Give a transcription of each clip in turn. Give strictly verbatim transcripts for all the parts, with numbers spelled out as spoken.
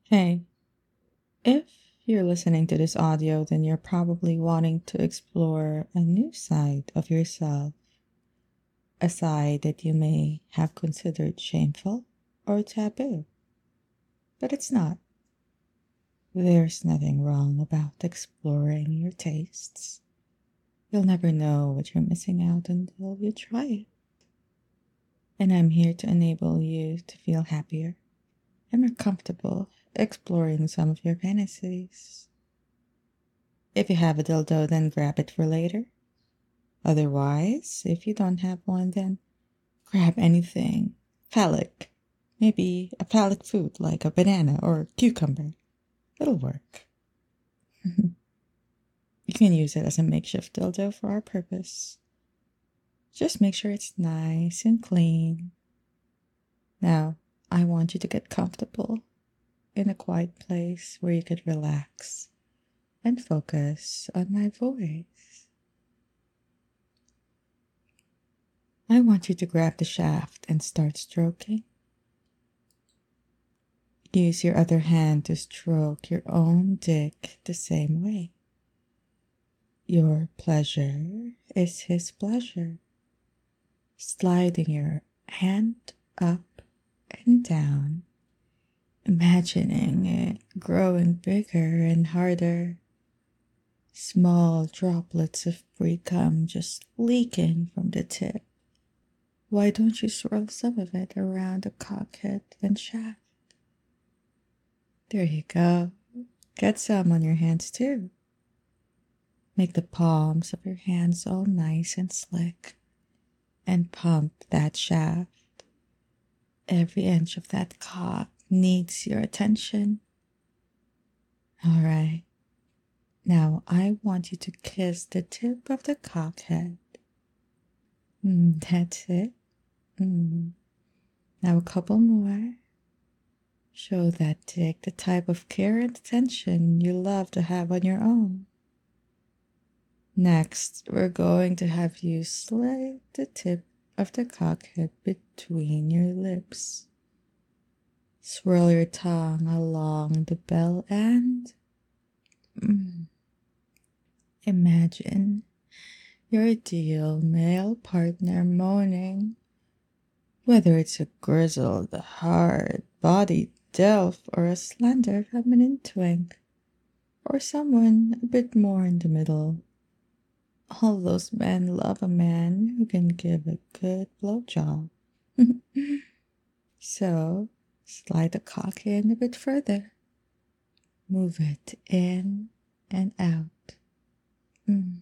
Hey, if you're listening to this audio, then you're probably wanting to explore a new side of yourself, a side that you may have considered shameful or taboo. But it's not. There's nothing wrong about exploring your tastes. You'll never know what you're missing out until you try it. And I'm here to enable you to feel happier and more comfortable exploring some of your fantasies. If you have a dildo, then grab it for later. Otherwise, if you don't have one, then grab anything phallic. Maybe a phallic food like a banana or cucumber. It'll work. You can use it as a makeshift dildo for our purpose. Just make sure it's nice and clean. Now, I want you to get comfortable in a quiet place where you could relax and focus on my voice. I want you to grab the shaft and start stroking. Use your other hand to stroke your own dick the same way. Your pleasure is his pleasure. Sliding your hand up and down, imagining it growing bigger and harder. Small droplets of free cum just leaking from the tip. Why don't you swirl some of it around the cockhead and shaft? There you go. Get some on your hands too. Make the palms of your hands all nice and slick and pump that shaft. Every inch of that cock needs your attention. All right. Now I want you to kiss the tip of the cockhead. Mm, that's it. Mm. Now a couple more. Show that dick the type of care and attention you love to have on your own. Next, we're going to have you slide the tip of the cockhead between your lips. Swirl your tongue along the bell end. Mm. Imagine your ideal male partner moaning, whether it's a grizzled, hard-bodied Delph or a slender feminine twink, or someone a bit more in the middle. All those men love a man who can give a good blowjob. So, slide the cock in a bit further. Move it in and out. Mm.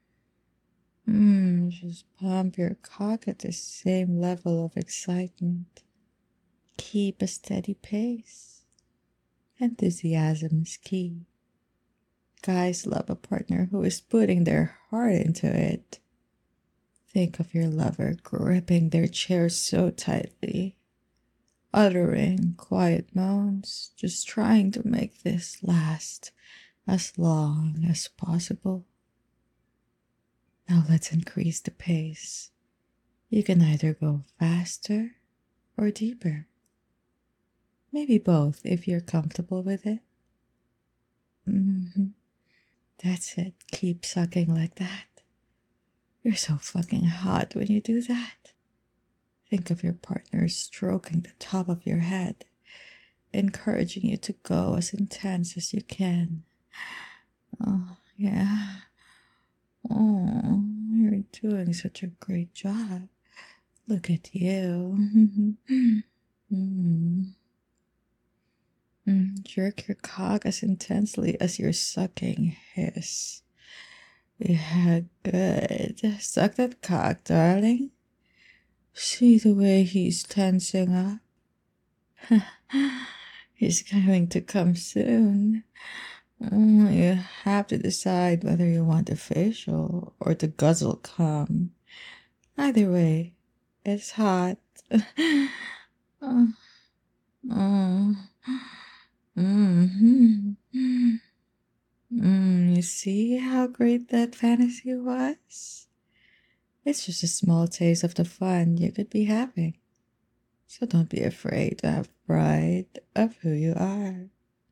Mm, just pump your cock at the same level of excitement. Keep a steady pace. Enthusiasm is key. Guys love a partner who is putting their heart into it. Think of your lover gripping their chair so tightly, uttering quiet moans, just trying to make this last as long as possible. Now let's increase the pace. You can either go faster or deeper. Maybe both if you're comfortable with it. Mm-hmm. That's it. Keep sucking like that. You're so fucking hot when you do that. Think of your partner stroking the top of your head, encouraging you to go as intense as you can. Oh, yeah. Oh, you're doing such a great job. Look at you. mm. Mm, jerk your cock as intensely as you're sucking his. Yeah, good. Suck that cock, darling. See the way he's tensing up? He's going to come soon. Mm, you have to decide whether you want the facial or the guzzle cum. Either way, it's hot. oh, oh. Mm-hmm. Mm, you see how great that fantasy was? It's just a small taste of the fun you could be having. So don't be afraid to have pride of who you are.